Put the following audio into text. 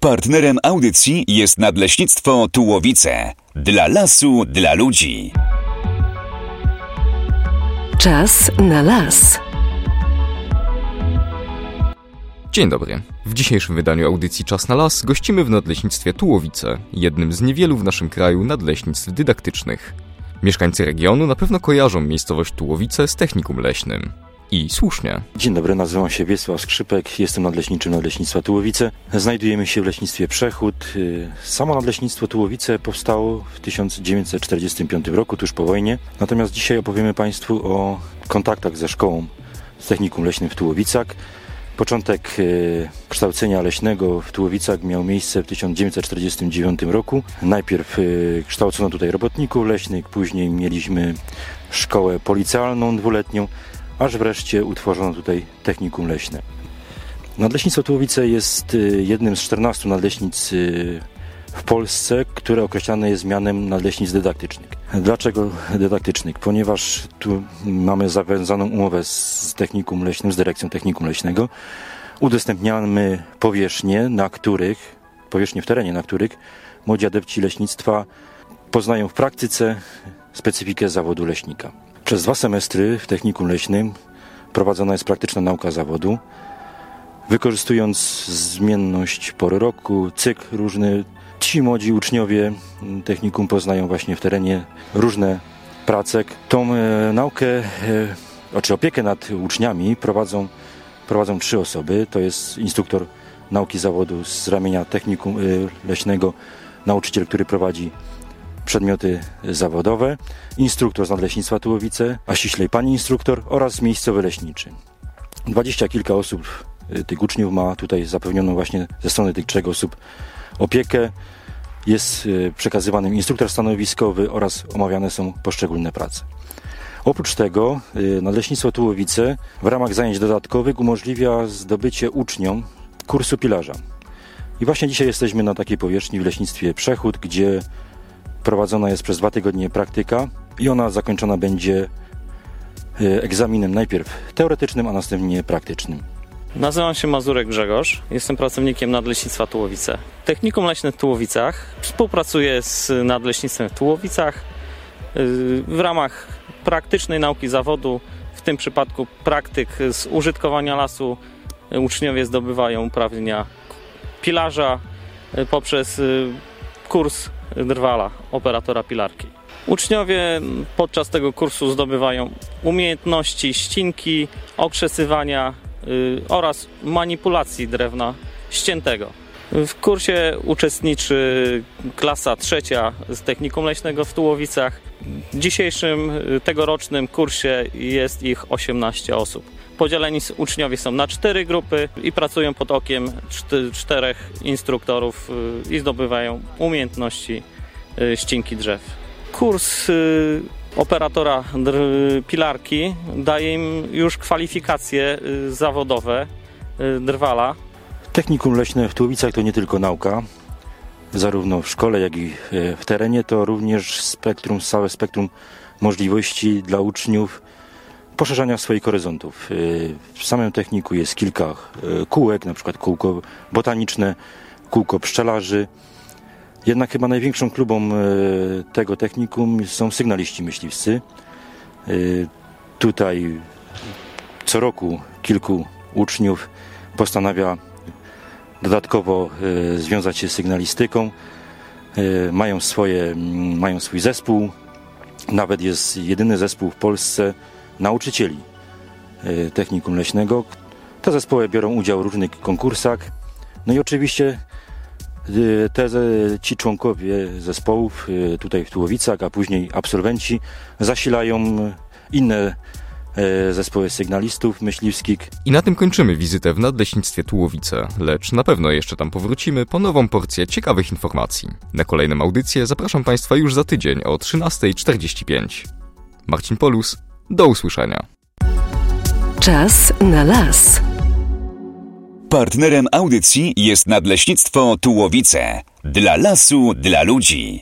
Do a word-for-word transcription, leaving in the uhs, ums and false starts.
Partnerem audycji jest Nadleśnictwo Tułowice. Dla lasu, dla ludzi. Czas na las. Dzień dobry. W dzisiejszym wydaniu audycji Czas na las gościmy w Nadleśnictwie Tułowice, jednym z niewielu w naszym kraju nadleśnictw dydaktycznych. Mieszkańcy regionu na pewno kojarzą miejscowość Tułowice z technikum leśnym. I słusznie. Dzień dobry, nazywam się Wiesław Skrzypek, jestem nadleśniczym Nadleśnictwa Tułowice. Znajdujemy się w leśnictwie Przechód. Samo Nadleśnictwo Tułowice powstało w tysiąc dziewięćset czterdziestym piątym roku, tuż po wojnie. Natomiast dzisiaj opowiemy Państwu o kontaktach ze szkołą z technikum leśnym w Tułowicach. Początek kształcenia leśnego w Tułowicach miał miejsce w tysiąc dziewięćset czterdziestym dziewiątym roku. Najpierw kształcono tutaj robotników leśnych, później mieliśmy szkołę policjalną dwuletnią, aż wreszcie utworzono tutaj technikum leśne. Nadleśnictwo Tułowice jest jednym z czternastu nadleśnic w Polsce, które określane jest mianem nadleśnic dydaktycznych. Dlaczego dydaktycznych? Ponieważ tu mamy zawiązaną umowę z technikum leśnym, z dyrekcją technikum leśnego. Udostępniamy powierzchnie, na których, powierzchnie w terenie, na których młodzi adepci leśnictwa poznają w praktyce specyfikę zawodu leśnika. Przez dwa semestry w technikum leśnym prowadzona jest praktyczna nauka zawodu. Wykorzystując zmienność pory roku, cykl różny, ci młodzi uczniowie technikum poznają właśnie w terenie różne prace. Tą e, naukę, e, czy opiekę nad uczniami prowadzą, prowadzą trzy osoby. To jest instruktor nauki zawodu z ramienia technikum e, leśnego, nauczyciel, który prowadzi przedmioty zawodowe, instruktor z Nadleśnictwa Tułowice, a ściślej pani instruktor oraz miejscowy leśniczy. Dwadzieścia kilka osób tych uczniów ma tutaj zapewnioną właśnie ze strony tych trzech osób opiekę. Jest przekazywany instruktor stanowiskowy oraz omawiane są poszczególne prace. Oprócz tego Nadleśnictwo Tułowice w ramach zajęć dodatkowych umożliwia zdobycie uczniom kursu pilarza. I właśnie dzisiaj jesteśmy na takiej powierzchni w leśnictwie Przechód, gdzie prowadzona jest przez dwa tygodnie praktyka i ona zakończona będzie egzaminem najpierw teoretycznym, a następnie praktycznym. Nazywam się Mazurek Grzegorz, jestem pracownikiem Nadleśnictwa Tułowice. Technikum Leśne w Tułowicach współpracuje z Nadleśnictwem w Tułowicach w ramach praktycznej nauki zawodu. W tym przypadku praktyk z użytkowania lasu uczniowie zdobywają uprawnienia pilarza poprzez kurs drwala, operatora pilarki. Uczniowie podczas tego kursu zdobywają umiejętności ścinki, okrzesywania yy, oraz manipulacji drewna ściętego. W kursie uczestniczy klasa trzecia z Technikum Leśnego w Tułowicach. W dzisiejszym tegorocznym kursie jest ich osiemnaście osób. Podzieleni uczniowie są na cztery grupy i pracują pod okiem czterech instruktorów i zdobywają umiejętności ścinki drzew. Kurs operatora pilarki daje im już kwalifikacje zawodowe drwala. Technikum Leśne w Tułowicach to nie tylko nauka, zarówno w szkole, jak i w terenie, to również spektrum, całe spektrum możliwości dla uczniów poszerzania swoich horyzontów. W samym techniku jest kilka kółek, na przykład kółko botaniczne, kółko pszczelarzy. Jednak chyba największą klubą tego technikum są sygnaliści myśliwscy. Tutaj co roku kilku uczniów postanawia dodatkowo związać się z sygnalistyką. Mają, swoje, mają swój zespół. Nawet jest jedyny zespół w Polsce nauczycieli technikum leśnego. Te zespoły biorą udział w różnych konkursach. No i oczywiście te, ci członkowie zespołów tutaj w Tułowicach, a później absolwenci zasilają inne zespoły sygnalistów myśliwskich. I na tym kończymy wizytę w Nadleśnictwie Tułowice, lecz na pewno jeszcze tam powrócimy po nową porcję ciekawych informacji. Na kolejną audycję zapraszam Państwa już za tydzień o trzynasta czterdzieści pięć. Marcin Polus, do usłyszenia. Czas na las. Partnerem audycji jest Nadleśnictwo Tułowice. Dla lasu, dla ludzi.